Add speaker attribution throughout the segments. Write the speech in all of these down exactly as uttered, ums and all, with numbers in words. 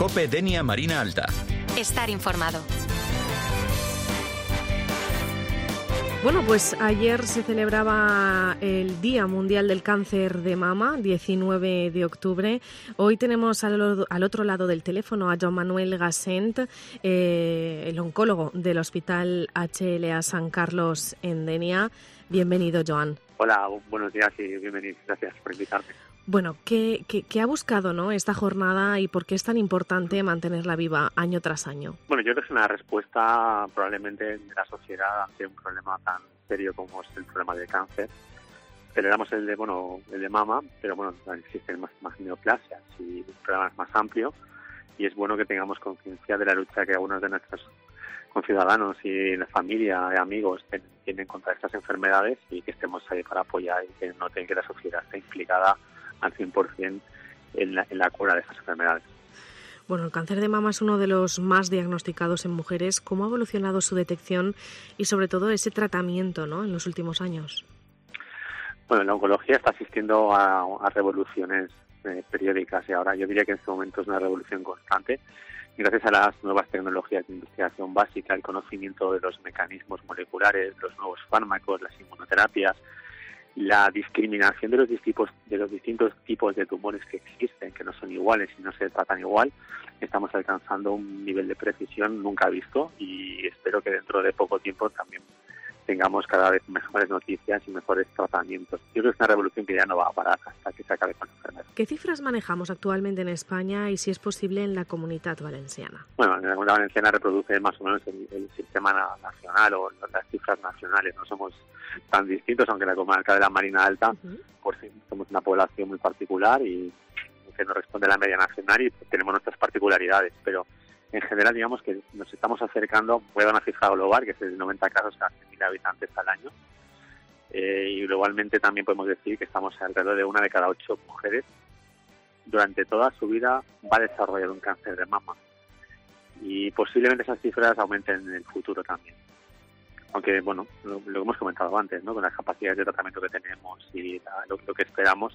Speaker 1: COPE Denia Marina Alta.
Speaker 2: Estar informado.
Speaker 3: Bueno, pues ayer se celebraba el Día Mundial del Cáncer de Mama, diecinueve de octubre. Hoy tenemos al, al otro lado del teléfono a Joan Manuel Gassent, eh, el oncólogo del Hospital H L A San Carlos en Denia. Bienvenido, Joan.
Speaker 4: Hola, buenos días y bienvenido. Gracias por invitarme.
Speaker 3: Bueno, ¿qué, qué, qué ha buscado, ¿no?, esta jornada y por qué es tan importante mantenerla viva año tras año?
Speaker 4: Bueno, yo creo que es una respuesta probablemente de la sociedad ante un problema tan serio como es el problema del cáncer. Celebramos el de, bueno, el de mama, pero bueno, existen más, más neoplasias y problemas más amplios, y es bueno que tengamos conciencia de la lucha que algunos de nuestros conciudadanos y la familia y amigos tienen contra estas enfermedades, y que estemos ahí para apoyar y que noten que la sociedad está implicada al cien por ciento en la, en la cura de estas enfermedades.
Speaker 3: Bueno, el cáncer de mama es uno de los más diagnosticados en mujeres. ¿Cómo ha evolucionado su detección y sobre todo ese tratamiento, ¿no?, en los últimos años?
Speaker 4: Bueno, la oncología está asistiendo a, a revoluciones eh, periódicas, y ahora yo diría que en este momento es una revolución constante. Gracias a las nuevas tecnologías de investigación básica, el conocimiento de los mecanismos moleculares, los nuevos fármacos, las inmunoterapias, la discriminación de los distintos, de los distintos tipos de tumores que existen, que no son iguales y no se tratan igual, estamos alcanzando un nivel de precisión nunca visto, y espero que dentro de poco tiempo también tengamos cada vez mejores noticias y mejores tratamientos. Yo creo que es una revolución que ya no va a parar hasta que se acabe con la enfermedad.
Speaker 3: ¿Qué cifras manejamos actualmente en España y, si es posible, en la Comunitat Valenciana?
Speaker 4: Bueno, la Comunidad Valenciana reproduce más o menos el, el sistema nacional o las cifras nacionales. No somos tan distintos, aunque la comarca de la Marina Alta, uh-huh. por sí, somos una población muy particular y que no responde a la media nacional, y tenemos nuestras particularidades, pero en general, digamos que nos estamos acercando, voy a dar una cifra global, que es de noventa casos a cien mil habitantes al año, eh, y globalmente también podemos decir que estamos alrededor de una de cada ocho mujeres durante toda su vida va a desarrollar un cáncer de mama, y posiblemente esas cifras aumenten en el futuro también. Aunque, bueno, lo, lo hemos comentado antes, ¿no?, con las capacidades de tratamiento que tenemos y la, lo, lo que esperamos,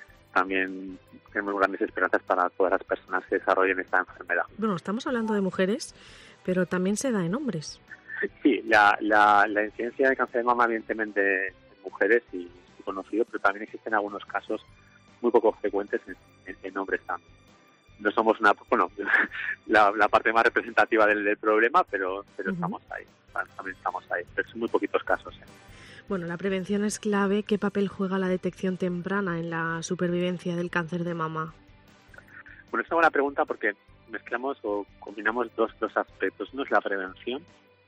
Speaker 4: también tenemos grandes esperanzas para todas las personas que desarrollen esta enfermedad.
Speaker 3: Bueno, estamos hablando de mujeres, pero también se da en hombres.
Speaker 4: Sí, la, la, la incidencia de cáncer de mama evidentemente en mujeres y es conocido, pero también existen algunos casos muy poco frecuentes en, en, en hombres también. No somos una, bueno, la, la parte más representativa del, del problema, pero, pero uh-huh. estamos ahí, también estamos ahí, pero son muy poquitos casos, ¿eh?
Speaker 3: Bueno, la prevención es clave. ¿Qué papel juega la detección temprana en la supervivencia del cáncer de mama?
Speaker 4: Bueno, es una buena pregunta porque mezclamos o combinamos dos, dos aspectos. Uno es la prevención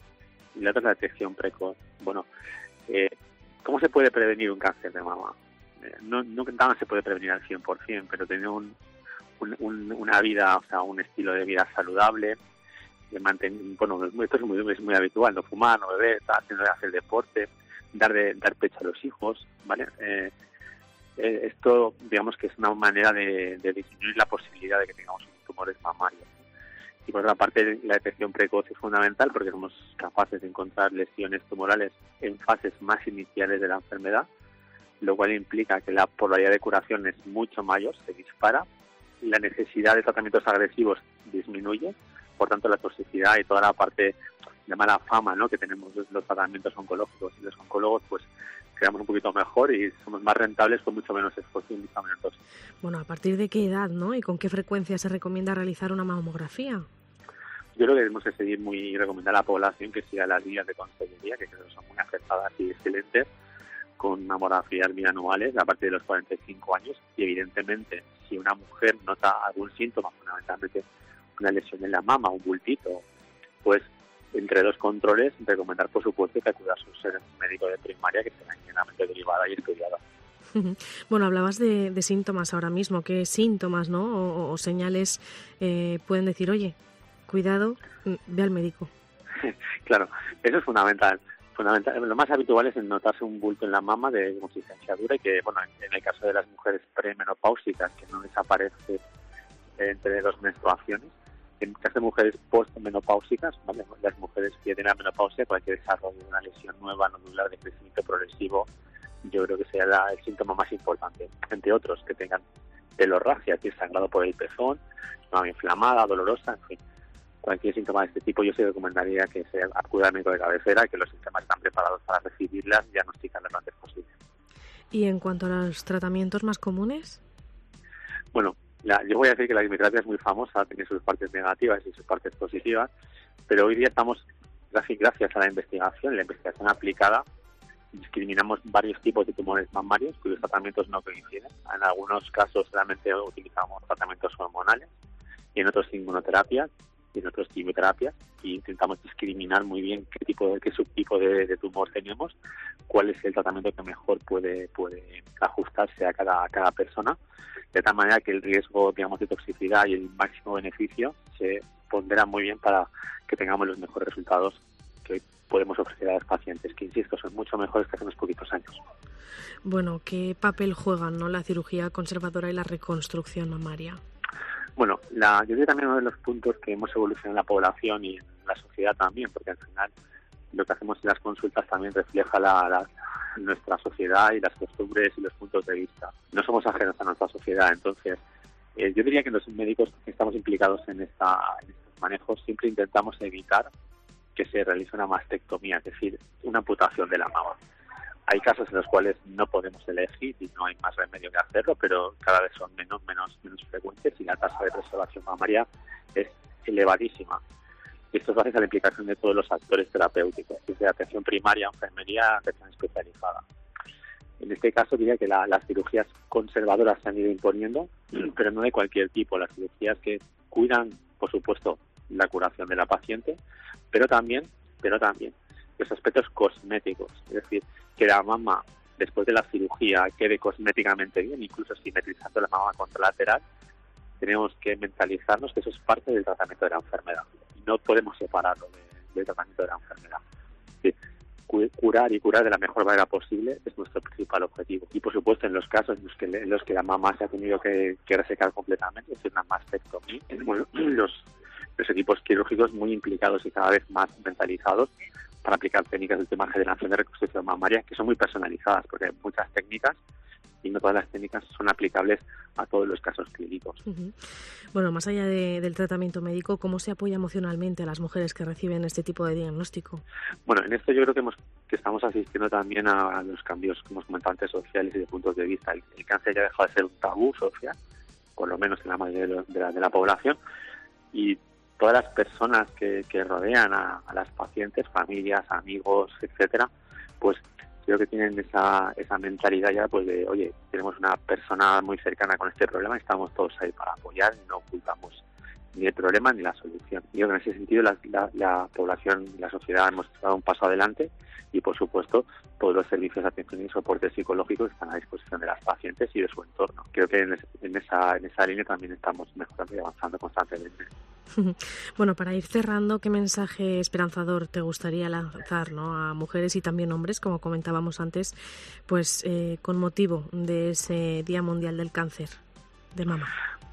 Speaker 4: y la otra es la detección precoz. Bueno, eh, ¿cómo se puede prevenir un cáncer de mama? Eh, no, no nada se puede prevenir al cien por ciento, pero tener un, un, un, una vida, o sea, un estilo de vida saludable, de mantener, bueno, esto es muy, es muy habitual, no fumar, no beber, haciendo hacer deporte, dar de dar pecho a los hijos, ¿vale? Eh, eh, esto, digamos que es una manera de, de disminuir la posibilidad de que tengamos tumores mamarios. Y por otra parte, la detección precoz es fundamental porque somos capaces de encontrar lesiones tumorales en fases más iniciales de la enfermedad, lo cual implica que la probabilidad de curación es mucho mayor, se dispara, la necesidad de tratamientos agresivos disminuye, por tanto la toxicidad y toda la parte de mala fama, ¿no?, que tenemos los tratamientos oncológicos, y los oncólogos pues quedamos un poquito mejor y somos más rentables con mucho menos esfuerzo y mucho menos dosis.
Speaker 3: Bueno, ¿a partir de qué edad, no, y con qué frecuencia se recomienda realizar una mamografía?
Speaker 4: Yo creo que debemos de seguir muy recomendar a la población que siga las guías de consejería, que creo que son muy acertadas y excelentes, con mamografías bianuales a partir de los cuarenta y cinco años, y evidentemente si una mujer nota algún síntoma, fundamentalmente una lesión en la mama, un bultito, pues entre dos controles, recomendar por supuesto que acuda a su médico de primaria, que será inmediatamente derivada y estudiada.
Speaker 3: Bueno, hablabas de, de síntomas ahora mismo. ¿Qué síntomas, no, o, o señales eh, pueden decir, oye, cuidado, ve al médico?
Speaker 4: Claro, eso es fundamental. fundamental. Lo más habitual es notarse un bulto en la mama de consistencia dura y que, bueno, en el caso de las mujeres premenopáusicas, que no desaparece entre dos menstruaciones. En el caso de mujeres postmenopáusicas, ¿vale?, las mujeres que tienen la menopausia, cualquier desarrollo de una lesión nueva nodular de crecimiento progresivo, yo creo que sea la, el síntoma más importante, entre otros, que tengan telorragia, que es sangrado por el pezón, mama inflamada, dolorosa, en fin. Cualquier síntoma de este tipo yo sí recomendaría que se acuda al médico de cabecera y que los sistemas están preparados para recibirlas y diagnosticarlas lo antes posible.
Speaker 3: ¿Y en cuanto a los tratamientos más comunes?
Speaker 4: Bueno, la, yo voy a decir que la quimioterapia es muy famosa, tiene sus partes negativas y sus partes positivas, pero hoy día estamos, gracias a la investigación, la investigación aplicada, discriminamos varios tipos de tumores mamarios cuyos tratamientos no coinciden. En algunos casos solamente utilizamos tratamientos hormonales y en otros inmunoterapias y en otros quimioterapias, y intentamos discriminar muy bien qué tipo de, qué subtipo de, de tumor tenemos, cuál es el tratamiento que mejor puede puede ajustarse a cada a cada persona, de tal manera que el riesgo, digamos, de toxicidad y el máximo beneficio se pondera muy bien para que tengamos los mejores resultados que podemos ofrecer a los pacientes, que insisto, son mucho mejores que hace unos poquitos años.
Speaker 3: Bueno, ¿qué papel juegan, ¿no?, la cirugía conservadora y la reconstrucción mamaria?
Speaker 4: Bueno, la, yo diría también uno de los puntos que hemos evolucionado en la población y en la sociedad también, porque al final lo que hacemos en las consultas también refleja la, la, nuestra sociedad y las costumbres y los puntos de vista. No somos ajenos a nuestra sociedad, entonces eh, yo diría que los médicos que estamos implicados en, esta, en estos manejos siempre intentamos evitar que se realice una mastectomía, es decir, una amputación de la mama. Hay casos en los cuales no podemos elegir y no hay más remedio que hacerlo, pero cada vez son menos, menos, menos frecuentes y la tasa de preservación mamaria es elevadísima. Y esto es gracias a la implicación de todos los actores terapéuticos, desde atención primaria, enfermería, atención especializada. En este caso diría que la, las cirugías conservadoras se han ido imponiendo, pero no de cualquier tipo. Las cirugías que cuidan, por supuesto, la curación de la paciente, pero también, pero también los aspectos cosméticos, es decir, que la mama después de la cirugía quede cosméticamente bien, incluso simetrizando la mama contralateral. Tenemos que mentalizarnos que eso es parte del tratamiento de la enfermedad. No podemos separarlo de, del tratamiento de la enfermedad. Sí, curar y curar de la mejor manera posible es nuestro principal objetivo. Y por supuesto en los casos en los que, en los que la mama se ha tenido que, que resecar completamente, es decir, una mastectomía, bueno, los, los equipos quirúrgicos muy implicados y cada vez más mentalizados para aplicar técnicas de ultima generación de reconstrucción mamaria que son muy personalizadas, porque hay muchas técnicas y no todas las técnicas son aplicables a todos los casos clínicos.
Speaker 3: Uh-huh. Bueno, más allá de, del tratamiento médico, ¿cómo se apoya emocionalmente a las mujeres que reciben este tipo de diagnóstico?
Speaker 4: Bueno, en esto yo creo que, hemos, que estamos asistiendo también a, a los cambios, como hemos comentado antes, sociales y de puntos de vista. El, el cáncer ya ha dejado de ser un tabú social, por lo menos en la mayoría de, lo, de, la, de la población, y todas las personas que, que rodean a, a las pacientes, familias, amigos, etcétera, pues creo que tienen esa esa mentalidad ya pues de, oye, tenemos una persona muy cercana con este problema y estamos todos ahí para apoyar y no ocultamos ni el problema ni la solución. Yo en ese sentido la, la, la población y la sociedad hemos dado un paso adelante y por supuesto todos los servicios de atención y soporte psicológico están a disposición de las pacientes y de su entorno. Creo que en, ese, en esa en esa línea también estamos mejorando y avanzando constantemente.
Speaker 3: Bueno, para ir cerrando, ¿qué mensaje esperanzador te gustaría lanzar, ¿no?, a mujeres y también hombres, como comentábamos antes, pues eh, con motivo de ese Día Mundial del Cáncer de Mama?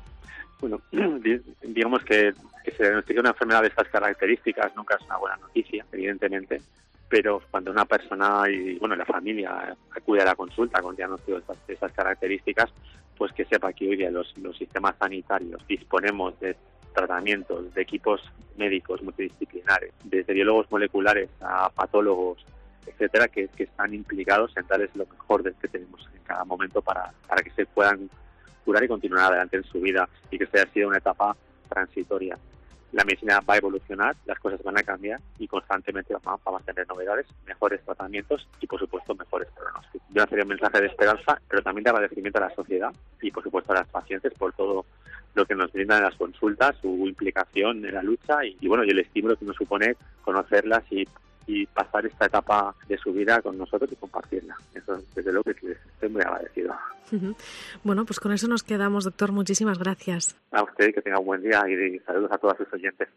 Speaker 4: Bueno, digamos que, que se diagnostique una enfermedad de estas características nunca es una buena noticia, evidentemente, pero cuando una persona y bueno la familia acude a la consulta con diagnóstico de estas, de estas características, pues que sepa que hoy día los, los sistemas sanitarios disponemos de tratamientos, de equipos médicos multidisciplinares, desde biólogos moleculares a patólogos, etcétera, que, que están implicados en darles lo mejor del que tenemos en cada momento para, para que se puedan curar y continuar adelante en su vida y que esta haya sido una etapa transitoria. La medicina va a evolucionar, las cosas van a cambiar y constantemente vamos a tener novedades, mejores tratamientos y por supuesto mejores pronósticos. Yo haría un mensaje de esperanza, pero también de agradecimiento a la sociedad y por supuesto a las pacientes por todo lo que nos brindan en las consultas, su implicación en la lucha y, y bueno, y el estímulo que nos supone conocerlas y, y pasar esta etapa de su vida con nosotros y compartirla. Eso desde luego que les estoy muy agradecido.
Speaker 3: Uh-huh. Bueno, pues con eso nos quedamos, doctor. Muchísimas gracias.
Speaker 4: A usted, que tenga un buen día y saludos a todos sus oyentes.